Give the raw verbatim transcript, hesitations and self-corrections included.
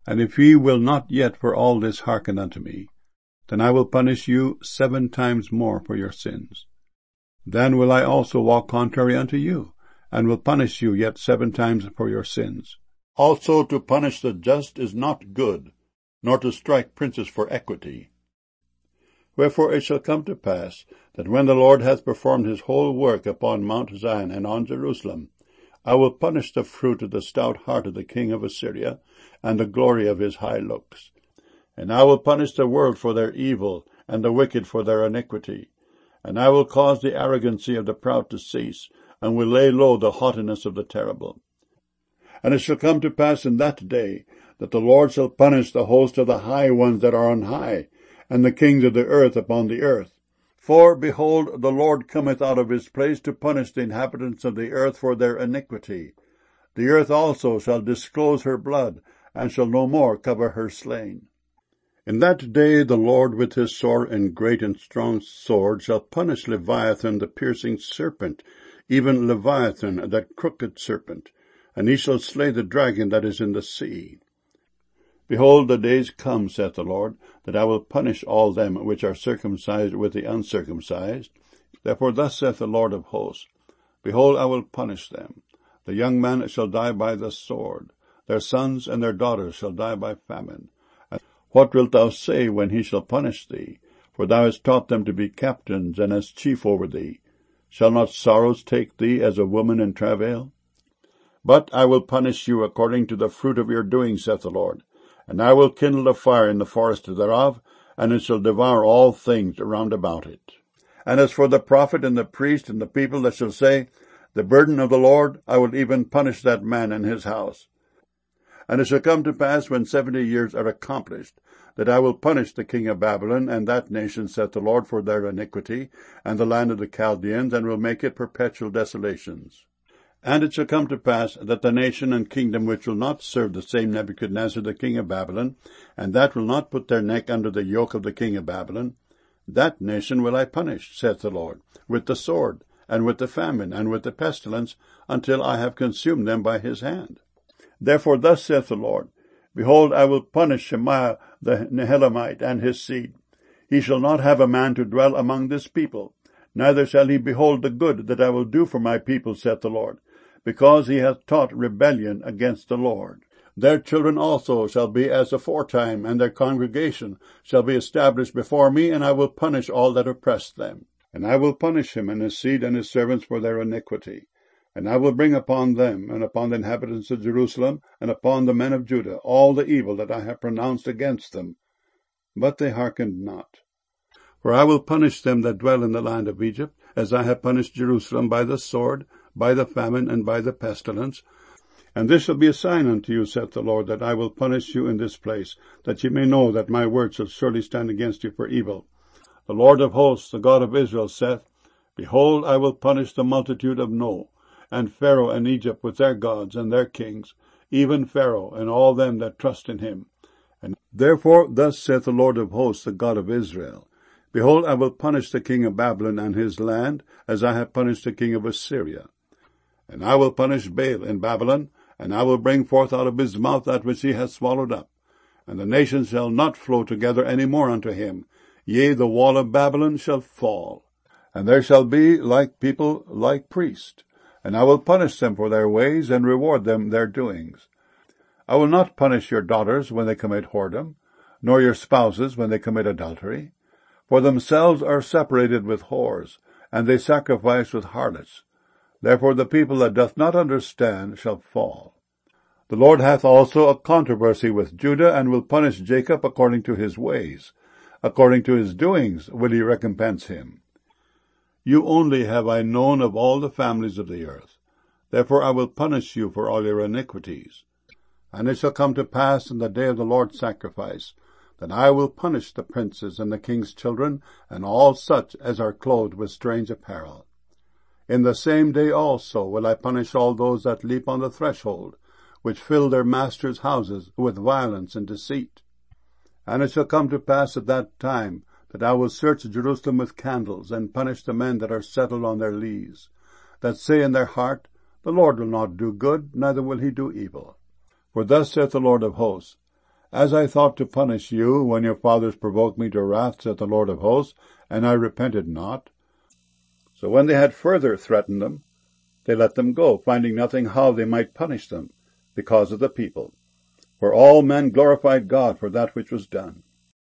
And if ye will not yet for all this hearken unto me, then I will punish you seven times more for your sins. Then will I also walk contrary unto you, and will punish you yet seven times for your sins. Also to punish the just is not good, nor to strike princes for equity. Wherefore it shall come to pass, that when the Lord hath performed his whole work upon Mount Zion and on Jerusalem, I will punish the fruit of the stout heart of the king of Assyria, and the glory of his high looks. And I will punish the world for their evil, and the wicked for their iniquity. And I will cause the arrogancy of the proud to cease, and will lay low the haughtiness of the terrible. And it shall come to pass in that day, that the Lord shall punish the host of the high ones that are on high, and the kings of the earth upon the earth. For, behold, the Lord cometh out of his place to punish the inhabitants of the earth for their iniquity. The earth also shall disclose her blood, and shall no more cover her slain. In that day the Lord with his sore and great and strong sword shall punish Leviathan the piercing serpent, even Leviathan that crooked serpent, and he shall slay the dragon that is in the sea. Behold, the days come, saith the Lord, that I will punish all them which are circumcised with the uncircumcised. Therefore thus saith the Lord of hosts, Behold, I will punish them. The young men shall die by the sword. Their sons and their daughters shall die by famine. And what wilt thou say when he shall punish thee? For thou hast taught them to be captains, and as chief over thee. Shall not sorrows take thee as a woman in travail? But I will punish you according to the fruit of your doing, saith the Lord. And I will kindle a fire in the forest thereof, and it shall devour all things round about it. And as for the prophet and the priest and the people that shall say, The burden of the Lord, I will even punish that man and his house. And it shall come to pass, when seventy years are accomplished, that I will punish the king of Babylon and that nation, saith the Lord, for their iniquity, and the land of the Chaldeans, and will make it perpetual desolations. And it shall come to pass that the nation and kingdom which will not serve the same Nebuchadnezzar the king of Babylon, and that will not put their neck under the yoke of the king of Babylon, that nation will I punish, saith the Lord, with the sword, and with the famine, and with the pestilence, until I have consumed them by his hand. Therefore thus saith the Lord, Behold, I will punish Shemaiah the Nehelamite and his seed. He shall not have a man to dwell among this people, neither shall he behold the good that I will do for my people, saith the Lord, because he hath taught rebellion against the Lord. Their children also shall be as aforetime, and their congregation shall be established before me, and I will punish all that oppress them. And I will punish him and his seed and his servants for their iniquity. And I will bring upon them, and upon the inhabitants of Jerusalem, and upon the men of Judah, all the evil that I have pronounced against them. But they hearkened not. For I will punish them that dwell in the land of Egypt, as I have punished Jerusalem by the sword, by the famine, and by the pestilence. And this shall be a sign unto you, saith the Lord, that I will punish you in this place, that ye may know that my word shall surely stand against you for evil. The Lord of hosts, the God of Israel, saith, Behold, I will punish the multitude of No, and Pharaoh and Egypt with their gods and their kings, even Pharaoh and all them that trust in him. And therefore thus saith the Lord of hosts, the God of Israel, Behold, I will punish the king of Babylon and his land, as I have punished the king of Assyria. And I will punish Baal in Babylon, and I will bring forth out of his mouth that which he hath swallowed up. And the nations shall not flow together any more unto him. Yea, the wall of Babylon shall fall. And there shall be like people, like priests. And I will punish them for their ways, and reward them their doings. I will not punish your daughters when they commit whoredom, nor your spouses when they commit adultery. For themselves are separated with whores, and they sacrifice with harlots. Therefore the people that doth not understand shall fall. The Lord hath also a controversy with Judah, and will punish Jacob according to his ways. According to his doings will he recompense him. You only have I known of all the families of the earth. Therefore I will punish you for all your iniquities. And it shall come to pass in the day of the Lord's sacrifice, that I will punish the princes and the king's children, and all such as are clothed with strange apparel. In the same day also will I punish all those that leap on the threshold, which fill their masters' houses with violence and deceit. And it shall come to pass at that time, that I will search Jerusalem with candles, and punish the men that are settled on their lees, that say in their heart, The Lord will not do good, neither will he do evil. For thus saith the Lord of hosts, As I thought to punish you when your fathers provoked me to wrath, saith the Lord of hosts, and I repented not. So when they had further threatened them, they let them go, finding nothing how they might punish them, because of the people. For all men glorified God for that which was done.